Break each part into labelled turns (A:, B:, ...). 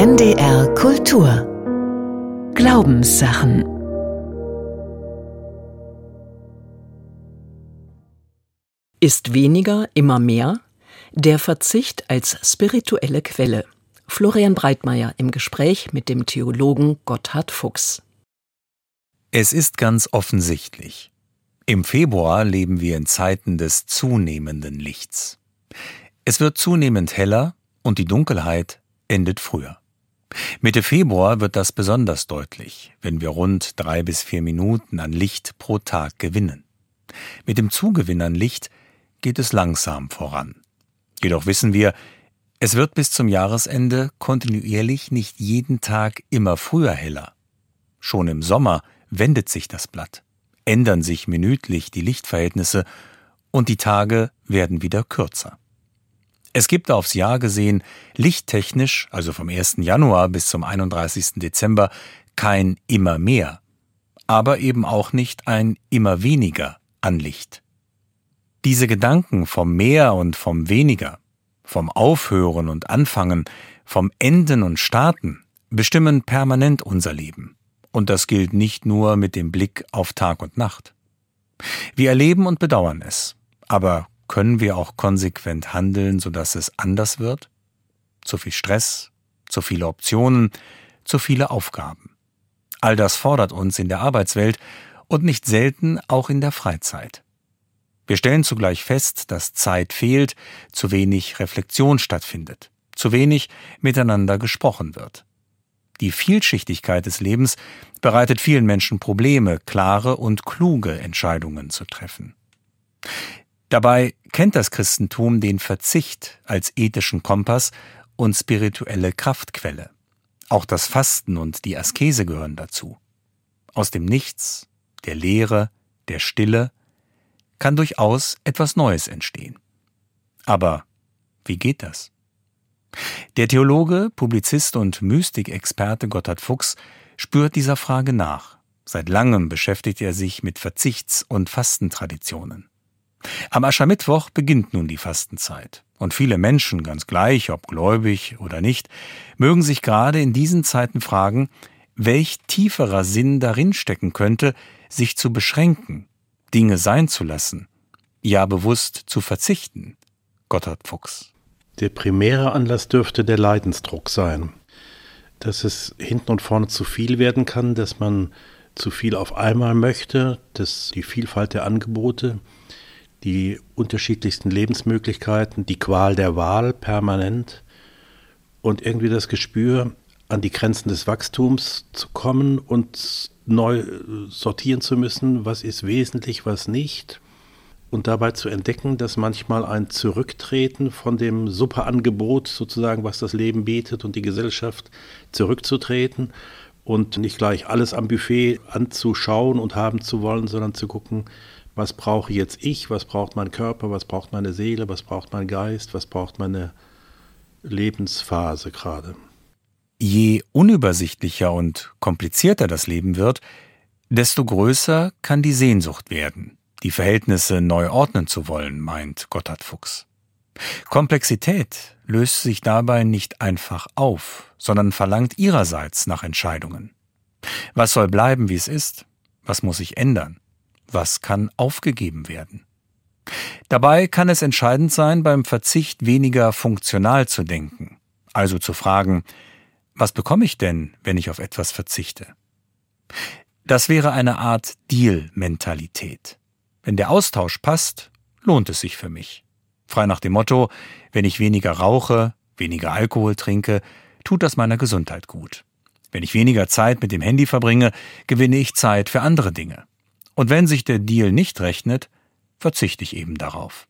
A: NDR Kultur Glaubenssachen. Ist weniger immer mehr? Der Verzicht als spirituelle Quelle. Florian Breitmeier im Gespräch mit dem Theologen Gotthard Fuchs.
B: Es ist ganz offensichtlich. Im Februar leben wir in Zeiten des zunehmenden Lichts. Es wird zunehmend heller und die Dunkelheit endet früher. Mitte Februar wird das besonders deutlich, wenn wir rund 3 bis 4 Minuten an Licht pro Tag gewinnen. Mit dem Zugewinn an Licht geht es langsam voran. Jedoch wissen wir, es wird bis zum Jahresende kontinuierlich nicht jeden Tag immer früher heller. Schon im Sommer wendet sich das Blatt, ändern sich minütlich die Lichtverhältnisse und die Tage werden wieder kürzer. Es gibt aufs Jahr gesehen lichttechnisch, also vom 1. Januar bis zum 31. Dezember, kein immer mehr, aber eben auch nicht ein immer weniger an Licht. Diese Gedanken vom Mehr und vom Weniger, vom Aufhören und Anfangen, vom Enden und Starten bestimmen permanent unser Leben. Und das gilt nicht nur mit dem Blick auf Tag und Nacht. Wir erleben und bedauern es, aber können wir auch konsequent handeln, sodass es anders wird? Zu viel Stress, zu viele Optionen, zu viele Aufgaben. All das fordert uns in der Arbeitswelt und nicht selten auch in der Freizeit. Wir stellen zugleich fest, dass Zeit fehlt, zu wenig Reflexion stattfindet, zu wenig miteinander gesprochen wird. Die Vielschichtigkeit des Lebens bereitet vielen Menschen Probleme, klare und kluge Entscheidungen zu treffen. Dabei kennt das Christentum den Verzicht als ethischen Kompass und spirituelle Kraftquelle. Auch das Fasten und die Askese gehören dazu. Aus dem Nichts, der Leere, der Stille kann durchaus etwas Neues entstehen. Aber wie geht das? Der Theologe, Publizist und Mystikexperte Gotthard Fuchs spürt dieser Frage nach. Seit langem beschäftigt er sich mit Verzichts- und Fastentraditionen. Am Aschermittwoch beginnt nun die Fastenzeit. Und viele Menschen, ganz gleich, ob gläubig oder nicht, mögen sich gerade in diesen Zeiten fragen, welch tieferer Sinn darin stecken könnte, sich zu beschränken, Dinge sein zu lassen, ja bewusst zu verzichten. Gotthard Fuchs.
C: Der primäre Anlass dürfte der Leidensdruck sein. Dass es hinten und vorne zu viel werden kann, dass man zu viel auf einmal möchte, dass die Vielfalt der Angebote, die unterschiedlichsten Lebensmöglichkeiten, die Qual der Wahl permanent und irgendwie das Gespür, an die Grenzen des Wachstums zu kommen und neu sortieren zu müssen, was ist wesentlich, was nicht. Und dabei zu entdecken, dass manchmal ein Zurücktreten von dem Superangebot sozusagen, was das Leben bietet und die Gesellschaft, zurückzutreten und nicht gleich alles am Buffet anzuschauen und haben zu wollen, sondern zu gucken, was brauche jetzt ich, was braucht mein Körper, was braucht meine Seele, was braucht mein Geist, was braucht meine Lebensphase gerade.
B: Je unübersichtlicher und komplizierter das Leben wird, desto größer kann die Sehnsucht werden, die Verhältnisse neu ordnen zu wollen, meint Gotthard Fuchs. Komplexität löst sich dabei nicht einfach auf, sondern verlangt ihrerseits nach Entscheidungen. Was soll bleiben, wie es ist? Was muss sich ändern? Was kann aufgegeben werden? Dabei kann es entscheidend sein, beim Verzicht weniger funktional zu denken, also zu fragen, was bekomme ich denn, wenn ich auf etwas verzichte? Das wäre eine Art Deal-Mentalität. Wenn der Austausch passt, lohnt es sich für mich. Frei nach dem Motto, wenn ich weniger rauche, weniger Alkohol trinke, tut das meiner Gesundheit gut. Wenn ich weniger Zeit mit dem Handy verbringe, gewinne ich Zeit für andere Dinge. Und wenn sich der Deal nicht rechnet, verzichte ich eben darauf.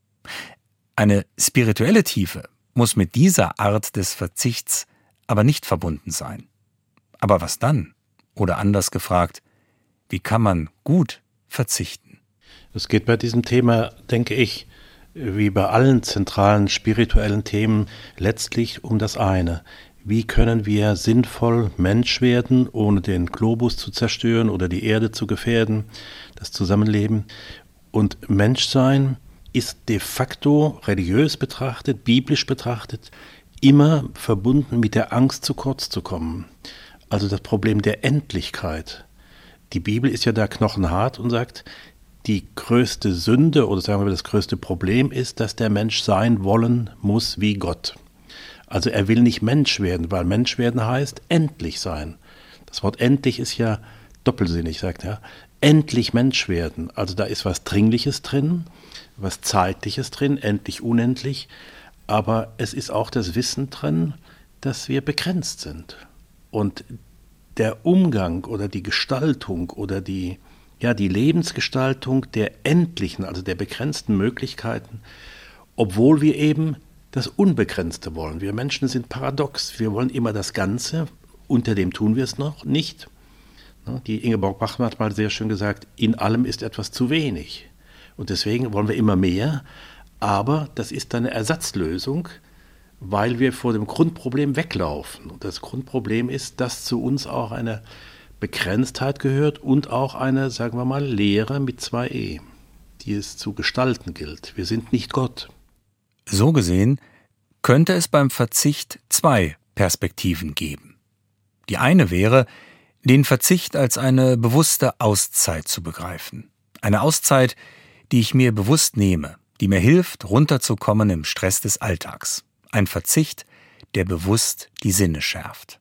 B: Eine spirituelle Tiefe muss mit dieser Art des Verzichts aber nicht verbunden sein. Aber was dann? Oder anders gefragt, wie kann man gut verzichten?
C: Es geht bei diesem Thema, denke ich, wie bei allen zentralen spirituellen Themen letztlich um das eine. Wie können wir sinnvoll Mensch werden, ohne den Globus zu zerstören oder die Erde zu gefährden, das Zusammenleben? Und Menschsein ist de facto religiös betrachtet, biblisch betrachtet, immer verbunden mit der Angst, zu kurz zu kommen. Also das Problem der Endlichkeit. Die Bibel ist ja da knochenhart und sagt, die größte Sünde oder sagen wir das größte Problem ist, dass der Mensch sein wollen muss wie Gott. Also er will nicht Mensch werden, weil Mensch werden heißt endlich sein. Das Wort endlich ist ja doppelsinnig, sagt er. Endlich Mensch werden. Also da ist was Dringliches drin, was Zeitliches drin, endlich, unendlich. Aber es ist auch das Wissen drin, dass wir begrenzt sind. Und der Umgang oder die Gestaltung oder die Lebensgestaltung der endlichen, also der begrenzten Möglichkeiten, obwohl wir eben das Unbegrenzte wollen. Wir Menschen sind paradox. Wir wollen immer das Ganze, unter dem tun wir es noch nicht. Die Ingeborg Bachmann hat mal sehr schön gesagt, in allem ist etwas zu wenig. Und deswegen wollen wir immer mehr, aber das ist eine Ersatzlösung, weil wir vor dem Grundproblem weglaufen. Und das Grundproblem ist, dass zu uns auch eine Begrenztheit gehört und auch eine, sagen wir mal, Lehre mit 2 E, die es zu gestalten gilt. Wir sind nicht Gott.
B: So gesehen könnte es beim Verzicht 2 Perspektiven geben. Die eine wäre, den Verzicht als eine bewusste Auszeit zu begreifen. Eine Auszeit, die ich mir bewusst nehme, die mir hilft, runterzukommen im Stress des Alltags. Ein Verzicht, der bewusst die Sinne schärft.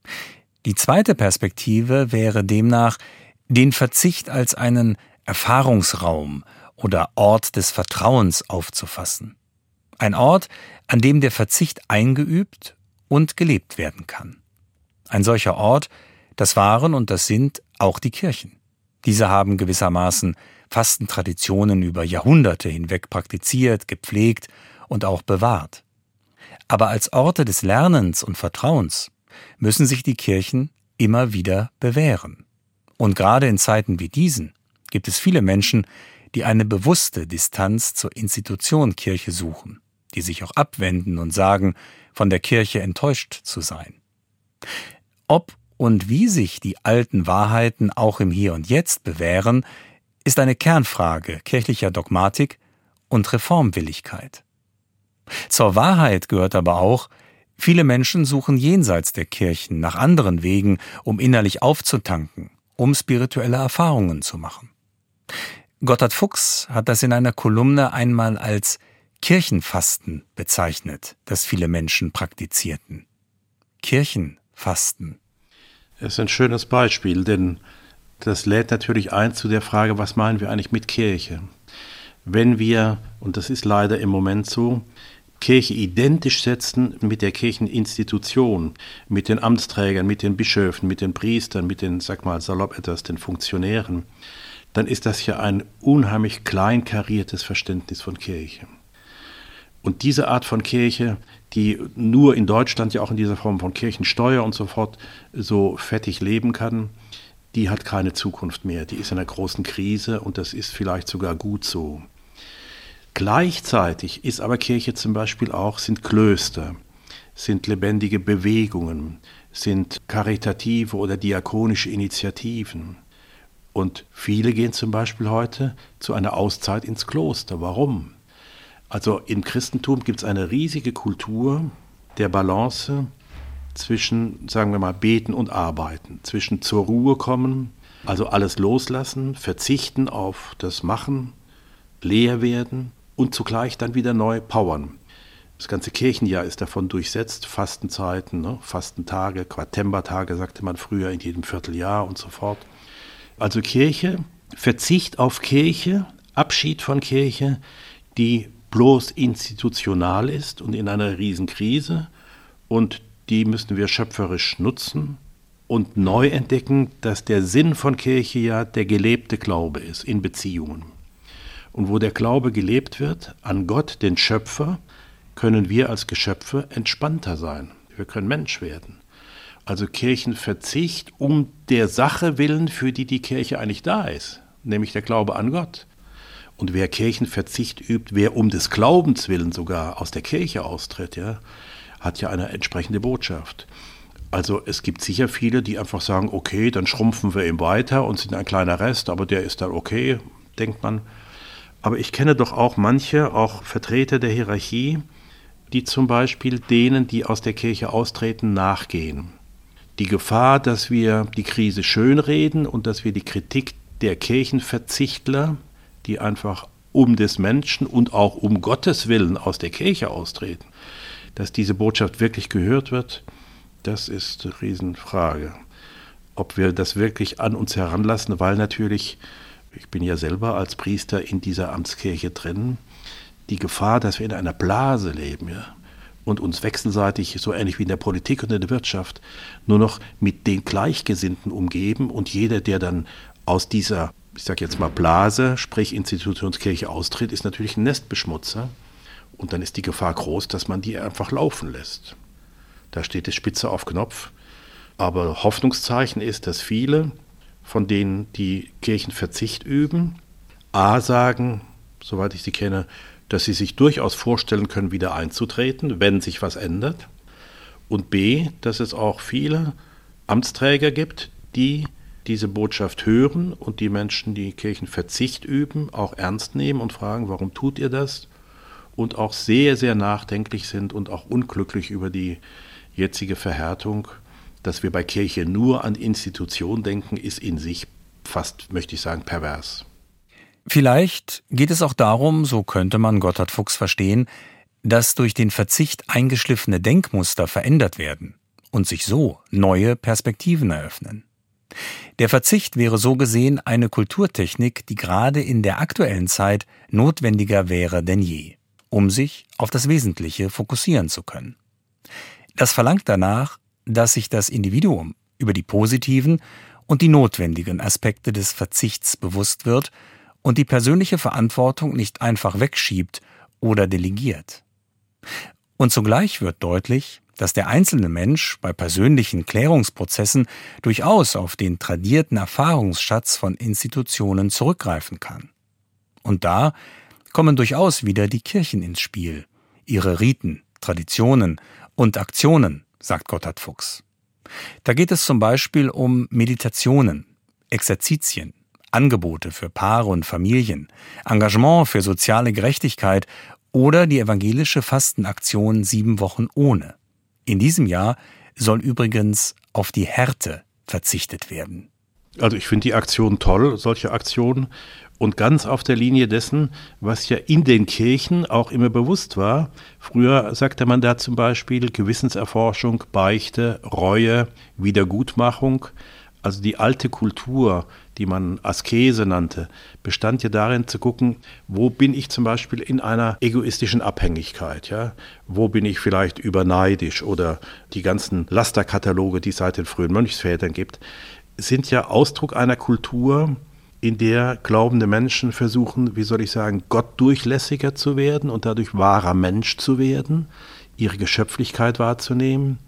B: Die zweite Perspektive wäre demnach, den Verzicht als einen Erfahrungsraum oder Ort des Vertrauens aufzufassen. Ein Ort, an dem der Verzicht eingeübt und gelebt werden kann. Ein solcher Ort, das waren und das sind auch die Kirchen. Diese haben gewissermaßen Fastentraditionen über Jahrhunderte hinweg praktiziert, gepflegt und auch bewahrt. Aber als Orte des Lernens und Vertrauens müssen sich die Kirchen immer wieder bewähren. Und gerade in Zeiten wie diesen gibt es viele Menschen, die eine bewusste Distanz zur Institution Kirche suchen, die sich auch abwenden und sagen, von der Kirche enttäuscht zu sein. Ob und wie sich die alten Wahrheiten auch im Hier und Jetzt bewähren, ist eine Kernfrage kirchlicher Dogmatik und Reformwilligkeit. Zur Wahrheit gehört aber auch, viele Menschen suchen jenseits der Kirchen nach anderen Wegen, um innerlich aufzutanken, um spirituelle Erfahrungen zu machen. Gotthard Fuchs hat das in einer Kolumne einmal als Kirchenfasten bezeichnet, das viele Menschen praktizierten. Kirchenfasten.
C: Es ist ein schönes Beispiel, denn das lädt natürlich ein zu der Frage, was meinen wir eigentlich mit Kirche? Wenn wir, und das ist leider im Moment so, Kirche identisch setzen mit der Kircheninstitution, mit den Amtsträgern, mit den Bischöfen, mit den Priestern, mit den, sag mal salopp etwas, den Funktionären, dann ist das ja ein unheimlich kleinkariertes Verständnis von Kirche. Und diese Art von Kirche, die nur in Deutschland ja auch in dieser Form von Kirchensteuer und so fort so fettig leben kann, die hat keine Zukunft mehr. Die ist in einer großen Krise und das ist vielleicht sogar gut so. Gleichzeitig ist aber Kirche zum Beispiel auch, sind Klöster, sind lebendige Bewegungen, sind karitative oder diakonische Initiativen. Und viele gehen zum Beispiel heute zu einer Auszeit ins Kloster. Warum? Also im Christentum gibt es eine riesige Kultur der Balance zwischen, sagen wir mal, Beten und Arbeiten, zwischen zur Ruhe kommen, also alles loslassen, verzichten auf das Machen, leer werden und zugleich dann wieder neu powern. Das ganze Kirchenjahr ist davon durchsetzt, Fastenzeiten, Fastentage, Quartembertage, sagte man früher, in jedem Vierteljahr und so fort. Also Kirche, Verzicht auf Kirche, Abschied von Kirche, die bloß institutional ist und in einer Riesenkrise, und die müssen wir schöpferisch nutzen und neu entdecken, dass der Sinn von Kirche ja der gelebte Glaube ist in Beziehungen. Und wo der Glaube gelebt wird, an Gott, den Schöpfer, können wir als Geschöpfe entspannter sein. Wir können Mensch werden. Also Kirchenverzicht um der Sache willen, für die die Kirche eigentlich da ist, nämlich der Glaube an Gott. Und wer Kirchenverzicht übt, wer um des Glaubens willen sogar aus der Kirche austritt, ja, hat ja eine entsprechende Botschaft. Also es gibt sicher viele, die einfach sagen, okay, dann schrumpfen wir eben weiter und sind ein kleiner Rest, aber der ist dann okay, denkt man. Aber ich kenne doch auch manche, auch Vertreter der Hierarchie, die zum Beispiel denen, die aus der Kirche austreten, nachgehen. Die Gefahr, dass wir die Krise schönreden und dass wir die Kritik der Kirchenverzichtler, die einfach um des Menschen und auch um Gottes Willen aus der Kirche austreten, dass diese Botschaft wirklich gehört wird, das ist eine Riesenfrage. Ob wir das wirklich an uns heranlassen, weil natürlich, ich bin ja selber als Priester in dieser Amtskirche drin, die Gefahr, dass wir in einer Blase leben, ja, und uns wechselseitig, so ähnlich wie in der Politik und in der Wirtschaft, nur noch mit den Gleichgesinnten umgeben und jeder, der dann aus dieser, ich sage jetzt mal Blase, sprich Institutionskirche austritt, ist natürlich ein Nestbeschmutzer und dann ist die Gefahr groß, dass man die einfach laufen lässt. Da steht die Spitze auf Knopf, aber Hoffnungszeichen ist, dass viele von denen, die Kirchenverzicht üben, A sagen, soweit ich sie kenne, dass sie sich durchaus vorstellen können, wieder einzutreten, wenn sich was ändert. Und B, dass es auch viele Amtsträger gibt, die diese Botschaft hören und die Menschen, die Kirchenverzicht üben, auch ernst nehmen und fragen, warum tut ihr das? Und auch sehr, sehr nachdenklich sind und auch unglücklich über die jetzige Verhärtung. Dass wir bei Kirche nur an Institution denken, ist in sich fast, möchte ich sagen, pervers.
B: Vielleicht geht es auch darum, so könnte man Gotthard Fuchs verstehen, dass durch den Verzicht eingeschliffene Denkmuster verändert werden und sich so neue Perspektiven eröffnen. Der Verzicht wäre so gesehen eine Kulturtechnik, die gerade in der aktuellen Zeit notwendiger wäre denn je, um sich auf das Wesentliche fokussieren zu können. Das verlangt danach, dass sich das Individuum über die positiven und die notwendigen Aspekte des Verzichts bewusst wird und die persönliche Verantwortung nicht einfach wegschiebt oder delegiert. Und zugleich wird deutlich, dass der einzelne Mensch bei persönlichen Klärungsprozessen durchaus auf den tradierten Erfahrungsschatz von Institutionen zurückgreifen kann. Und da kommen durchaus wieder die Kirchen ins Spiel, ihre Riten, Traditionen und Aktionen, sagt Gotthard Fuchs. Da geht es zum Beispiel um Meditationen, Exerzitien, Angebote für Paare und Familien, Engagement für soziale Gerechtigkeit oder die evangelische Fastenaktion 7 Wochen ohne. In diesem Jahr soll übrigens auf die Härte verzichtet werden.
C: Also ich finde die Aktion toll, solche Aktionen, und ganz auf der Linie dessen, was ja in den Kirchen auch immer bewusst war. Früher sagte man da zum Beispiel Gewissenserforschung, Beichte, Reue, Wiedergutmachung. Also die alte Kultur, die man Askese nannte, bestand ja darin zu gucken, wo bin ich zum Beispiel in einer egoistischen Abhängigkeit, ja? Wo bin ich vielleicht überneidisch, oder die ganzen Lasterkataloge, die es seit den frühen Mönchsvätern gibt, sind ja Ausdruck einer Kultur, in der glaubende Menschen versuchen, wie soll ich sagen, gottdurchlässiger zu werden und dadurch wahrer Mensch zu werden, ihre Geschöpflichkeit wahrzunehmen.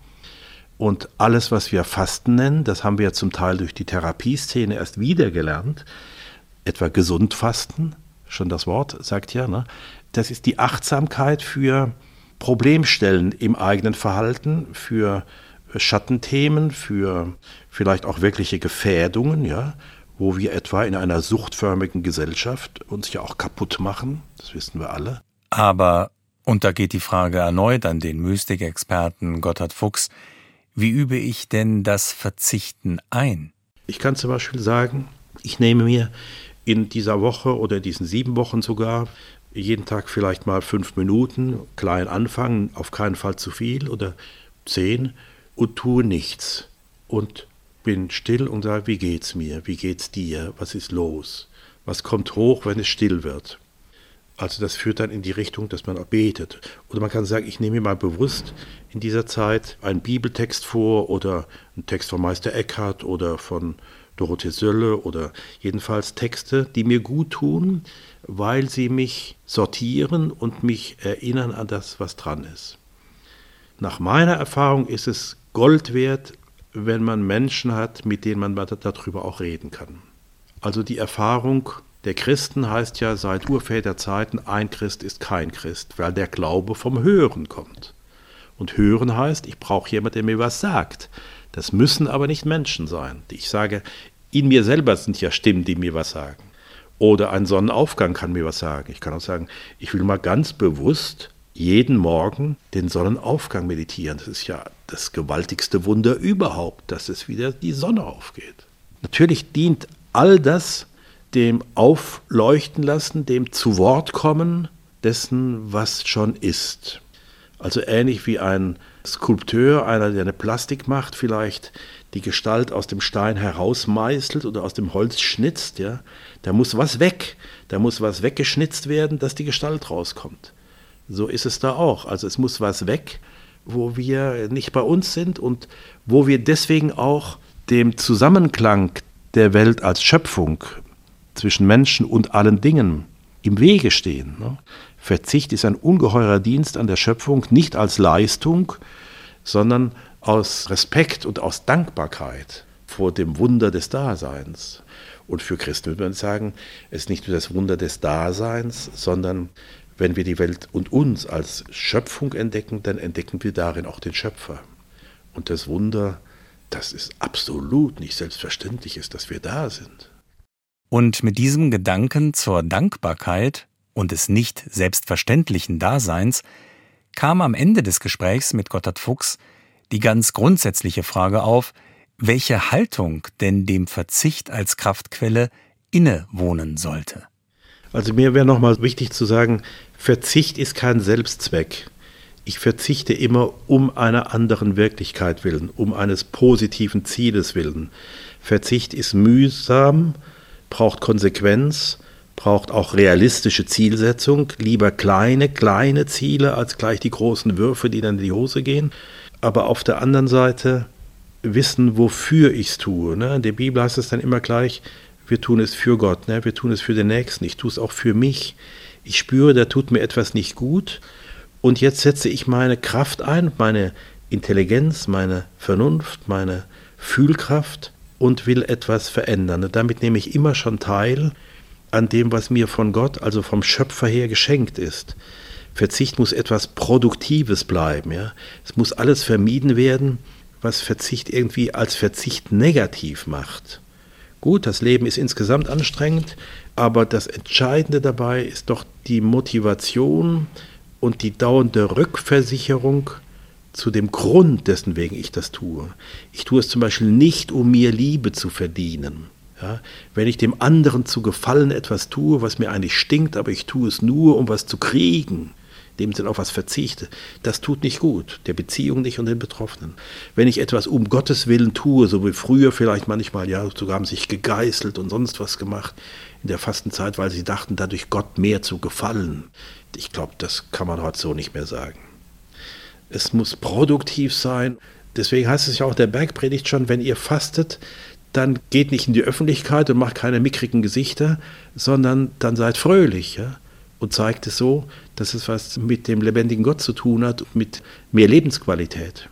C: Und alles, was wir Fasten nennen, das haben wir ja zum Teil durch die Therapieszene erst wieder gelernt, etwa Gesundfasten, schon das Wort sagt ja, ne? Das ist die Achtsamkeit für Problemstellen im eigenen Verhalten, für Schattenthemen, für vielleicht auch wirkliche Gefährdungen, ja, wo wir etwa in einer suchtförmigen Gesellschaft uns ja auch kaputt machen, das wissen wir alle.
B: Aber, und da geht die Frage erneut an den Mystikexperten Gotthard Fuchs, wie übe ich denn das Verzichten ein?
C: Ich kann zum Beispiel sagen, ich nehme mir in dieser Woche oder diesen 7 Wochen sogar jeden Tag vielleicht mal 5 Minuten, klein anfangen, auf keinen Fall zu viel, oder 10, und tue nichts. Und bin still und sage, wie geht's mir, wie geht's dir, was ist los, was kommt hoch, wenn es still wird. Also das führt dann in die Richtung, dass man auch betet. Oder man kann sagen, ich nehme mir mal bewusst in dieser Zeit einen Bibeltext vor oder einen Text von Meister Eckhart oder von Dorothee Sölle oder jedenfalls Texte, die mir gut tun, weil sie mich sortieren und mich erinnern an das, was dran ist. Nach meiner Erfahrung ist es Gold wert, wenn man Menschen hat, mit denen man darüber auch reden kann. Also die Erfahrung der Christen heißt ja seit Urväterzeiten, ein Christ ist kein Christ, weil der Glaube vom Hören kommt. Und Hören heißt, ich brauche jemanden, der mir was sagt. Das müssen aber nicht Menschen sein. Ich sage, in mir selber sind ja Stimmen, die mir was sagen. Oder ein Sonnenaufgang kann mir was sagen. Ich kann auch sagen, ich will mal ganz bewusst jeden Morgen den Sonnenaufgang meditieren. Das ist ja das gewaltigste Wunder überhaupt, dass es wieder die Sonne aufgeht. Natürlich dient all das dem Aufleuchten lassen, dem zu Wort kommen dessen, was schon ist. Also ähnlich wie ein Skulpteur, einer, der eine Plastik macht, vielleicht die Gestalt aus dem Stein herausmeißelt oder aus dem Holz schnitzt. Ja? Da muss was weg, da muss was weggeschnitzt werden, dass die Gestalt rauskommt. So ist es da auch. Also es muss was weg, wo wir nicht bei uns sind und wo wir deswegen auch dem Zusammenklang der Welt als Schöpfung zwischen Menschen und allen Dingen im Wege stehen. Ne? Verzicht ist ein ungeheurer Dienst an der Schöpfung, nicht als Leistung, sondern aus Respekt und aus Dankbarkeit vor dem Wunder des Daseins. Und für Christen würde man sagen, es ist nicht nur das Wunder des Daseins, sondern wenn wir die Welt und uns als Schöpfung entdecken, dann entdecken wir darin auch den Schöpfer. Und das Wunder, dass es absolut nicht selbstverständlich ist, dass wir da sind.
B: Und mit diesem Gedanken zur Dankbarkeit und des nicht selbstverständlichen Daseins kam am Ende des Gesprächs mit Gotthard Fuchs die ganz grundsätzliche Frage auf, welche Haltung denn dem Verzicht als Kraftquelle innewohnen sollte.
C: Also mir wäre nochmal wichtig zu sagen, Verzicht ist kein Selbstzweck. Ich verzichte immer um einer anderen Wirklichkeit willen, um eines positiven Zieles willen. Verzicht ist mühsam, braucht Konsequenz, braucht auch realistische Zielsetzung, lieber kleine Ziele als gleich die großen Würfe, die dann in die Hose gehen. Aber auf der anderen Seite wissen, wofür ich es tue. Ne? In der Bibel heißt es dann immer gleich, wir tun es für Gott, ne? Wir tun es für den Nächsten, ich tue es auch für mich. Ich spüre, da tut mir etwas nicht gut und jetzt setze ich meine Kraft ein, meine Intelligenz, meine Vernunft, meine Fühlkraft und will etwas verändern. Und damit nehme ich immer schon teil an dem, was mir von Gott, also vom Schöpfer her geschenkt ist. Verzicht muss etwas Produktives bleiben. Ja? Es muss alles vermieden werden, was Verzicht irgendwie als Verzicht negativ macht. Gut, das Leben ist insgesamt anstrengend, aber das Entscheidende dabei ist doch die Motivation und die dauernde Rückversicherung zu dem Grund, dessen wegen ich das tue. Ich tue es zum Beispiel nicht, um mir Liebe zu verdienen. Ja, wenn ich dem anderen zu Gefallen etwas tue, was mir eigentlich stinkt, aber ich tue es nur, um was zu kriegen, in dem Sinne auf was verzichte, das tut nicht gut, der Beziehung nicht und den Betroffenen. Wenn ich etwas um Gottes Willen tue, so wie früher vielleicht manchmal, ja, sogar haben sich gegeißelt und sonst was gemacht in der Fastenzeit, weil sie dachten, dadurch Gott mehr zu gefallen. Ich glaube, das kann man heute so nicht mehr sagen. Es muss produktiv sein. Deswegen heißt es ja auch in der Bergpredigt schon, wenn ihr fastet, dann geht nicht in die Öffentlichkeit und macht keine mickrigen Gesichter, sondern dann seid fröhlich, ja? Und zeigt es so, dass es was mit dem lebendigen Gott zu tun hat, mit mehr Lebensqualität.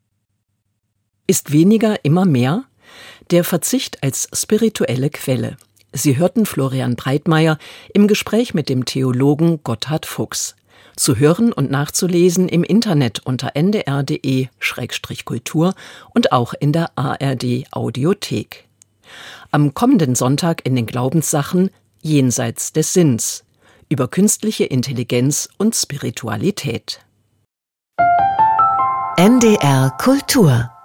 A: Ist weniger immer mehr? Der Verzicht als spirituelle Quelle. Sie hörten Florian Breitmeier im Gespräch mit dem Theologen Gotthard Fuchs. Zu hören und nachzulesen im Internet unter ndr.de/kultur und auch in der ARD-Audiothek. Am kommenden Sonntag in den Glaubenssachen Jenseits des Sinns über künstliche Intelligenz und Spiritualität.
D: NDR Kultur